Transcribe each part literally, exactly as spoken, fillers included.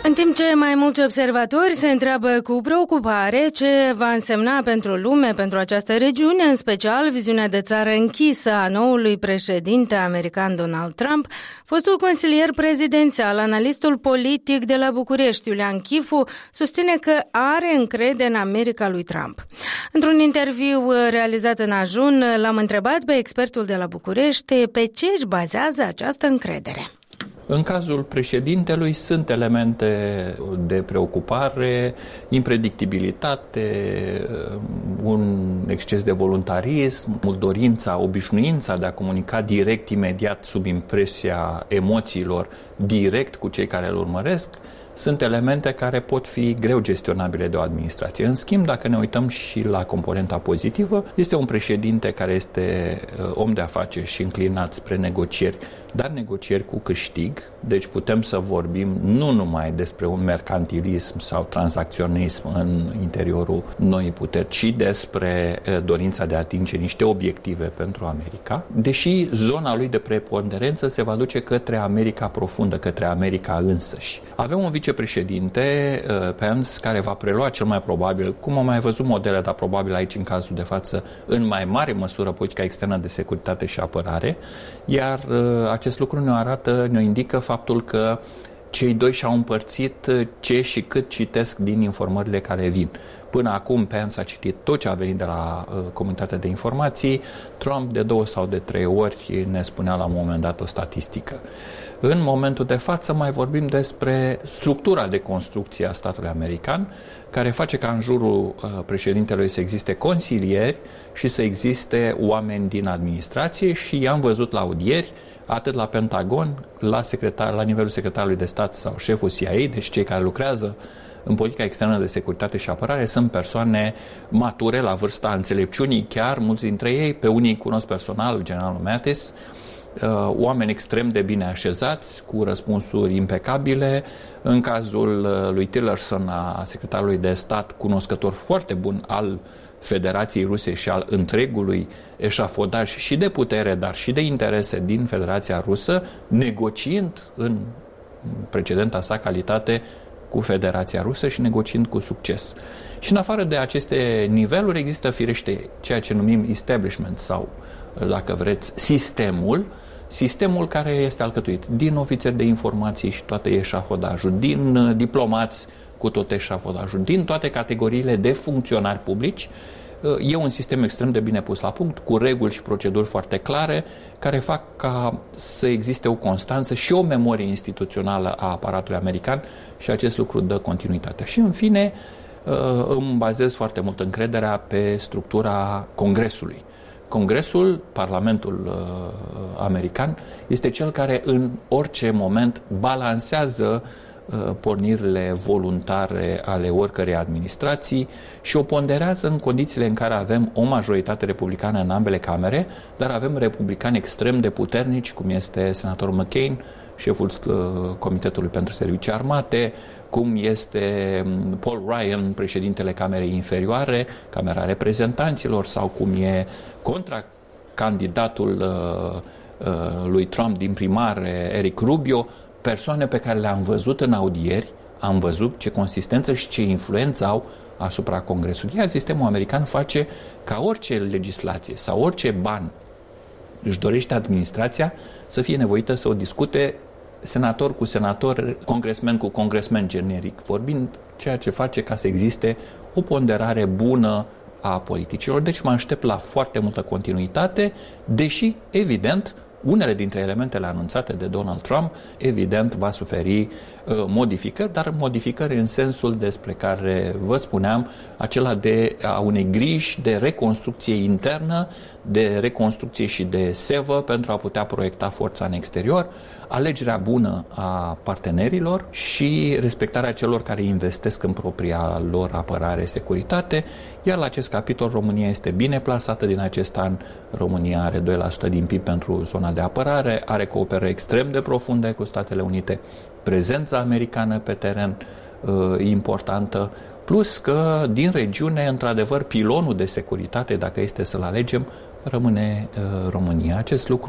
În timp ce mai mulți observatori se întreabă cu preocupare ce va însemna pentru lume, pentru această regiune, în special viziunea de țară închisă a noului președinte american Donald Trump, fostul consilier prezidențial, analistul politic de la București, Iulian Chifu, susține că are încredere în America lui Trump. Într-un interviu realizat în ajun, l-am întrebat pe expertul de la București pe ce își bazează această încredere. În cazul președintelui sunt elemente de preocupare, impredictibilitate, un exces de voluntarism, dorința, obișnuința de a comunica direct, imediat, sub impresia emoțiilor, direct cu cei care îl urmăresc. Sunt elemente care pot fi greu gestionabile de o administrație. În schimb, dacă ne uităm și la componenta pozitivă, este un președinte care este om de afaceri și înclinat spre negocieri, dar negocieri cu câștig. Deci putem să vorbim nu numai despre un mercantilism sau tranzacționism în interiorul noii puteri, ci despre dorința de a atinge niște obiective pentru America, deși zona lui de preponderență se va duce către America profundă, către America însăși. Avem un vicepreședinte, Pence, care va prelua cel mai probabil, cum am mai văzut modele, dar probabil aici în cazul de față, în mai mare măsură politica externă de securitate și apărare, iar acest lucru ne arată, ne indică faptul că cei doi și-au împărțit ce și cât citesc din informările care vin. Până acum Pence a citit tot ce a venit de la uh, comunitatea de informații, Trump de două sau de trei ori ne spunea la un moment dat o statistică. În momentul de față mai vorbim despre structura de construcție a statului american, care face ca în jurul uh, președintelui să existe consilieri și să existe oameni din administrație și i-am văzut la audieri, atât la Pentagon, la, secretar, la nivelul secretarului de stat sau șeful C I A, deci cei care lucrează în politica externă de securitate și apărare sunt persoane mature, la vârsta înțelepciunii, chiar mulți dintre ei, pe unii cunosc personal, generalul Mattis, oameni extrem de bine așezați, cu răspunsuri impecabile. În cazul lui Tillerson, a secretarului de stat, cunoscător foarte bun al Federației Ruse și al întregului eșafodaj și de putere, dar și de interese din Federația Rusă, negociind în precedenta sa calitate cu Federația Rusă și negociind cu succes. Și în afară de aceste niveluri există firește ceea ce numim establishment sau, dacă vreți, sistemul, sistemul care este alcătuit din ofițeri de informații și toate eșafodajul, din diplomați cu tot eșafodajul, din toate categoriile de funcționari publici. E un sistem extrem de bine pus la punct, cu reguli și proceduri foarte clare, care fac ca să existe o constanță și o memorie instituțională a aparatului american și acest lucru dă continuitatea. Și în fine, îmi bazez foarte mult încrederea pe structura Congresului. Congresul, Parlamentul american, este cel care în orice moment balansează pornirile voluntare ale oricărei administrații și o ponderează în condițiile în care avem o majoritate republicană în ambele camere, dar avem republicani extrem de puternici, cum este senatorul McCain, șeful Comitetului pentru Servicii Armate, cum este Paul Ryan, președintele Camerei Inferioare, Camera Reprezentanților, sau cum e contracandidatul uh, uh, lui Trump din primare, Eric Rubio, persoane pe care le-am văzut în audieri, am văzut ce consistență și ce influență au asupra Congresului. Iar sistemul american face ca orice legislație sau orice ban își dorește administrația să fie nevoită să o discute senator cu senator, congresmen cu congresmen generic, vorbind, ceea ce face ca să existe o ponderare bună a politicilor. Deci mă aștept la foarte multă continuitate, deși, evident, unele dintre elementele anunțate de Donald Trump, evident, va suferi uh, modificări, dar modificări în sensul despre care vă spuneam, acela de a unei griji de reconstrucție internă, de reconstrucție și de sevă pentru a putea proiecta forța în exterior, alegerea bună a partenerilor și respectarea celor care investesc în propria lor apărare, securitate, iar la acest capitol România este bine plasată din acest an. România are doi la sută din P I B pentru zona de apărare, are cooperări extrem de profunde cu Statele Unite, prezența americană pe teren uh, importantă, plus că din regiune, într-adevăr, pilonul de securitate, dacă este să-l alegem, rămâne uh, România. Acest lucru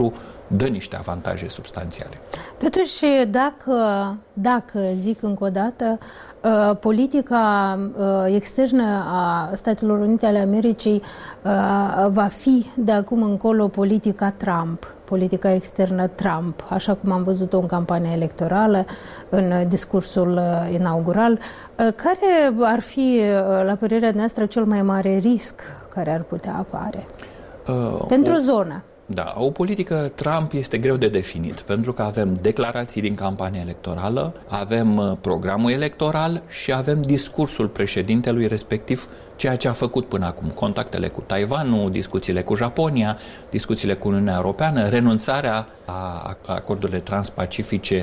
dă niște avantaje substanțiale. Totuși, dacă, dacă zic încă o dată, politica externă a Statelor Unite ale Americii va fi de acum încolo politica Trump, politica externă Trump, așa cum am văzut-o în campania electorală, în discursul inaugural, care ar fi, la părerea noastră, cel mai mare risc care ar putea apare uh, pentru o, zonă? Da, o politică Trump este greu de definit, pentru că avem declarații din campania electorală, avem programul electoral și avem discursul președintelui, respectiv ceea ce a făcut până acum, contactele cu Taiwanul, discuțiile cu Japonia, discuțiile cu Uniunea Europeană, renunțarea la acordurile transpacifice,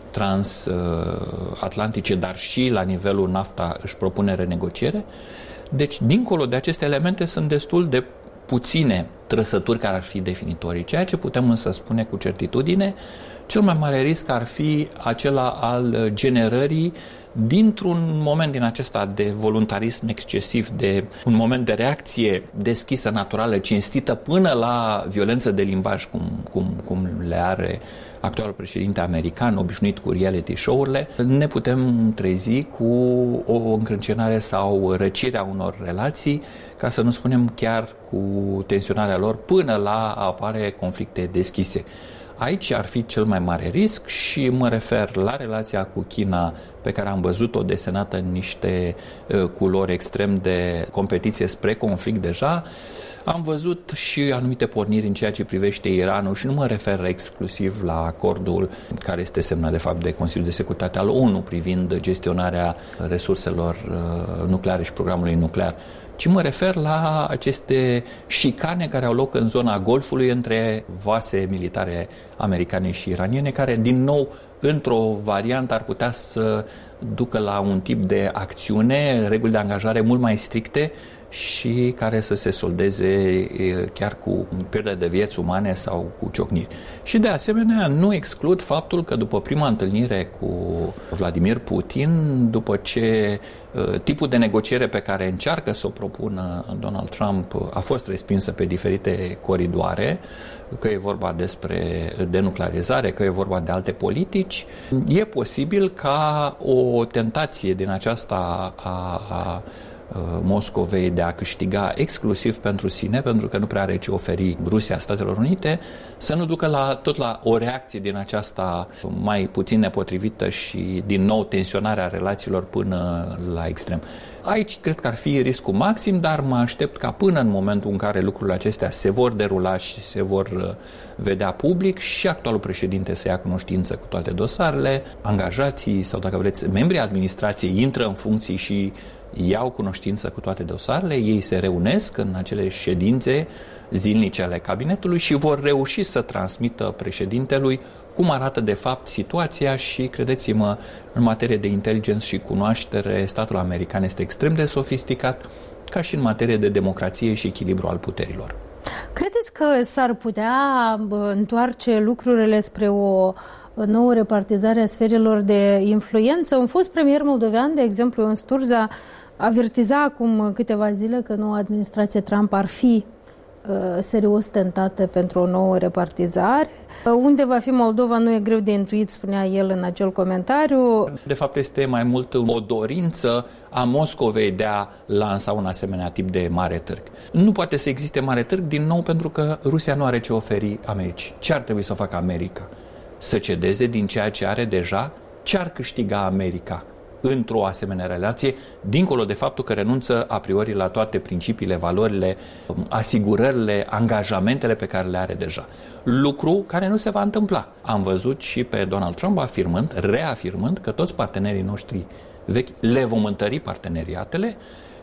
transatlantice, dar și la nivelul NAFTA își propune renegociere. Deci, dincolo de aceste elemente, sunt destul de puține trăsături care ar fi definitorii. Ceea ce putem însă spune cu certitudine, cel mai mare risc ar fi acela al generării dintr-un moment din acesta de voluntarism excesiv, de un moment de reacție deschisă, naturală, cinstită, până la violență de limbaj, cum, cum, cum le are actualul președinte american, obișnuit cu reality show-urile, ne putem trezi cu o încrâncenare sau răcirea unor relații, ca să nu spunem chiar cu tensionarea lor, până la a apare conflicte deschise. Aici ar fi cel mai mare risc și mă refer la relația cu China, pe care am văzut-o desenată în niște uh, culori extrem de competiție spre conflict deja. Am văzut și anumite porniri în ceea ce privește Iranul și nu mă refer exclusiv la acordul care este semnat de fapt de Consiliul de Securitate al O N U privind gestionarea resurselor uh, nucleare și programului nuclear, ci mă refer la aceste șicane care au loc în zona Golfului între vase militare americane și iraniene, care din nou într-o variantă ar putea să ducă la un tip de acțiune, reguli de angajare mult mai stricte și care să se soldeze chiar cu pierdere de vieți umane sau cu ciocniri. Și de asemenea nu exclud faptul că după prima întâlnire cu Vladimir Putin, după ce tipul de negociere pe care încearcă să o propună Donald Trump a fost respinsă pe diferite coridoare, că e vorba despre denuclearizare, că e vorba de alte politici, e posibil ca o tentație din aceasta a, a Moscovei de a câștiga exclusiv pentru sine, pentru că nu prea are ce oferi Rusia Statelor Unite, să nu ducă la, tot la o reacție din aceasta mai puțin nepotrivită și din nou tensionarea relațiilor până la extrem. Aici cred că ar fi riscul maxim, dar mă aștept ca până în momentul în care lucrurile acestea se vor derula și se vor vedea public și actualul președinte să ia cunoștință cu toate dosarele, angajații sau, dacă vreți, membrii administrației intră în funcții și iau cunoștință cu toate dosarele, ei se reunesc în acele ședințe zilnice ale cabinetului și vor reuși să transmită președintelui cum arată de fapt situația și, credeți-mă, în materie de inteligență și cunoaștere, statul american este extrem de sofisticat, ca și în materie de democrație și echilibru al puterilor. Credeți că s-ar putea întoarce lucrurile spre o nouă repartizare a sferelor de influență? Un fost premier moldovean, de exemplu, Ion Sturza, avertiza acum câteva zile că noua administrație Trump ar fi uh, serios tentată pentru o nouă repartizare. Uh, unde va fi Moldova nu e greu de intuit, spunea el în acel comentariu. De fapt, este mai mult o dorință a Moscovei de a lansa un asemenea tip de mare târg. Nu poate să existe mare târg, din nou, pentru că Rusia nu are ce oferi Americii. Ce ar trebui să facă America? Să cedeze din ceea ce are deja? Ce ar câștiga America într-o asemenea relație, dincolo de faptul că renunță a priori la toate principiile, valorile, asigurările, angajamentele pe care le are deja? Lucru care nu se va întâmpla. Am văzut și pe Donald Trump afirmând, reafirmând că toți partenerii noștri vechi le vom întări parteneriatele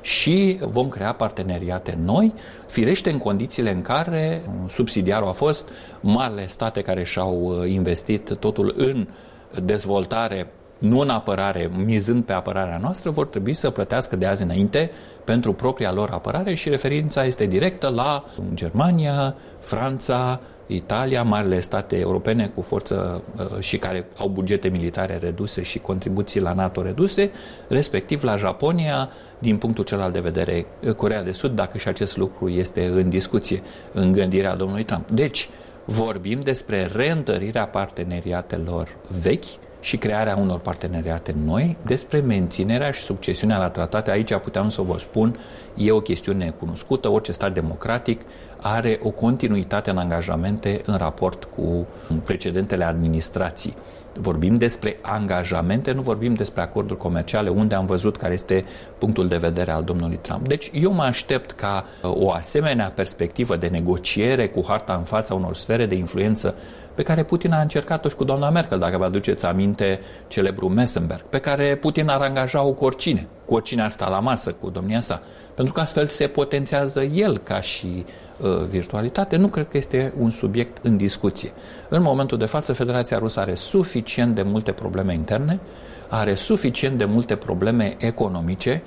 și vom crea parteneriate noi, firește în condițiile în care subsidiarul a fost marile state care și-au investit totul în dezvoltare, nu în apărare, mizând pe apărarea noastră, vor trebui să plătească de azi înainte pentru propria lor apărare și referința este directă la Germania, Franța, Italia, marile state europene cu forță uh, și care au bugete militare reduse și contribuții la NATO reduse, respectiv la Japonia, din punctul celălalt de vedere Coreea de Sud, dacă și acest lucru este în discuție în gândirea domnului Trump. Deci, vorbim despre reîntărirea parteneriatelor vechi și crearea unor parteneriate noi, despre menținerea și succesiunea la tratate. Aici puteam să vă spun, e o chestiune cunoscută, orice stat democratic are o continuitate în angajamente în raport cu precedentele administrații. Vorbim despre angajamente, nu vorbim despre acorduri comerciale, unde am văzut care este punctul de vedere al domnului Trump. Deci eu mă aștept ca o asemenea perspectivă de negociere cu harta în fața unor sfere de influență pe care Putin a încercat-o și cu doamna Merkel, dacă vă aduceți aminte celebrul Messenberg, pe care Putin ar angaja-o cu oricine, cu oricine ar sta la masă cu domnia sa, pentru că astfel se potențează el ca și uh, virtualitate. Nu cred că este un subiect în discuție. În momentul de față, Federația Rusă are suficient de multe probleme interne, are suficient de multe probleme economice,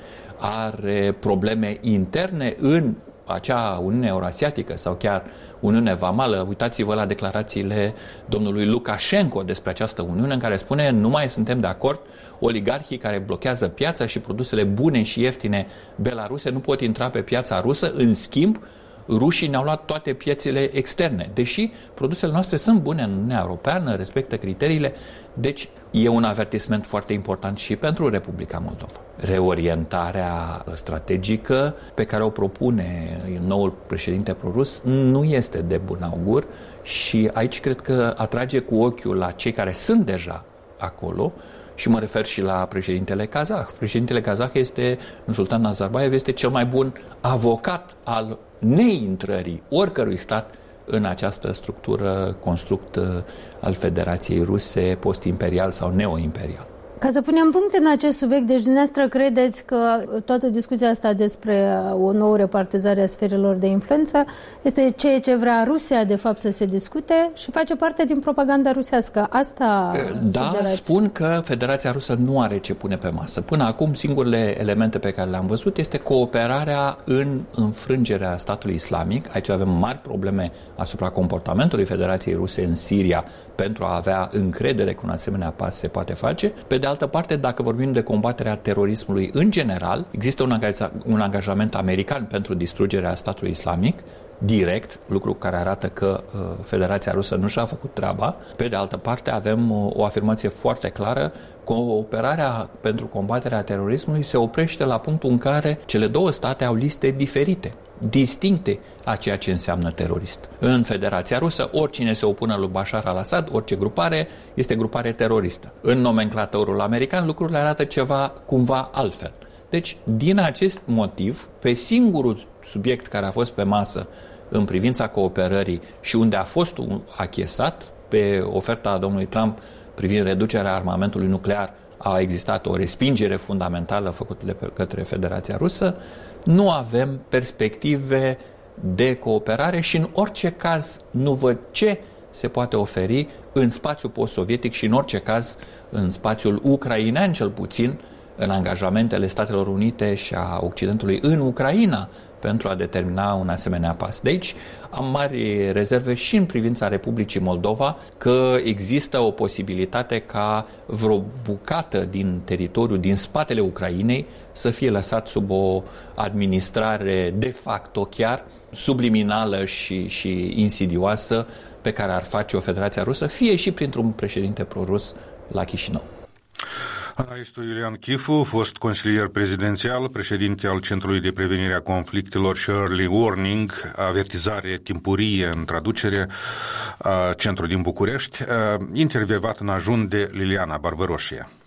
are probleme interne în acea Uniune Eurasiatică sau chiar Uniune Vamală. Uitați-vă la declarațiile domnului Lukashenko despre această Uniune, în care spune: nu mai suntem de acord, oligarhii care blochează piața și produsele bune și ieftine belaruse nu pot intra pe piața rusă, în schimb rușii ne-au luat toate piețele externe, deși produsele noastre sunt bune în Uniunea Europeană, respectă criteriile. Deci e un avertisment foarte important și pentru Republica Moldova. Reorientarea strategică pe care o propune noul președinte prorus nu este de bun augur și aici cred că atrage cu ochiul la cei care sunt deja acolo. Și mă refer și la președintele kazah. Președintele kazah este, Nursultan Nazarbayev, este cel mai bun avocat al neintrării oricărui stat în această structură, construct al Federației Ruse, post-imperial sau neo-imperial. Ca să punem punct în acest subiect, deci dumneavoastră credeți că toată discuția asta despre o nouă repartizare a sferelor de influență este ceea ce vrea Rusia, de fapt, să se discute și face parte din propaganda rusească? Asta Da, sugerați. Spun că Federația Rusă nu are ce pune pe masă. Până acum, singurele elemente pe care le-am văzut este cooperarea în înfrângerea statului islamic. Aici avem mari probleme asupra comportamentului Federației Ruse în Siria pentru a avea încredere că un asemenea pas se poate face. Pe de altă parte, dacă vorbim de combaterea terorismului în general, există un, angaja, un angajament american pentru distrugerea statului islamic, direct, lucru care arată că uh, Federația Rusă nu și-a făcut treaba. Pe de altă parte, avem uh, o afirmație foarte clară: cooperarea pentru combaterea terorismului se oprește la punctul în care cele două state au liste diferite, distincte a ceea ce înseamnă terorist. În Federația Rusă, oricine se opune lui Bashar al-Assad, orice grupare, este grupare teroristă. În nomenclatorul american, lucrurile arată ceva cumva altfel. Deci, din acest motiv, pe singurul subiect care a fost pe masă în privința cooperării și unde a fost achesat, pe oferta domnului Trump privind reducerea armamentului nuclear, a existat o respingere fundamentală făcută de către Federația Rusă. Nu avem perspective de cooperare și în orice caz nu văd ce se poate oferi în spațiul post-sovietic și în orice caz în spațiul ucrainean, cel puțin în angajamentele Statelor Unite și a Occidentului în Ucraina pentru a determina un asemenea pas. De aici am mari rezerve și în privința Republicii Moldova că există o posibilitate ca vreo bucată din teritoriu, din spatele Ucrainei, să fie lăsat sub o administrare de facto chiar subliminală și, și insidioasă pe care ar face-o Federația Rusă, fie și printr-un președinte prorus la Chișinău. Analistul Iulian Chifu, fost consilier prezidențial, președinte al Centrului de Prevenire a Conflictelor și Early Warning, avertizare timpurie în traducere, centru din București, intervievat în ajun de Liliana Barbaroșie.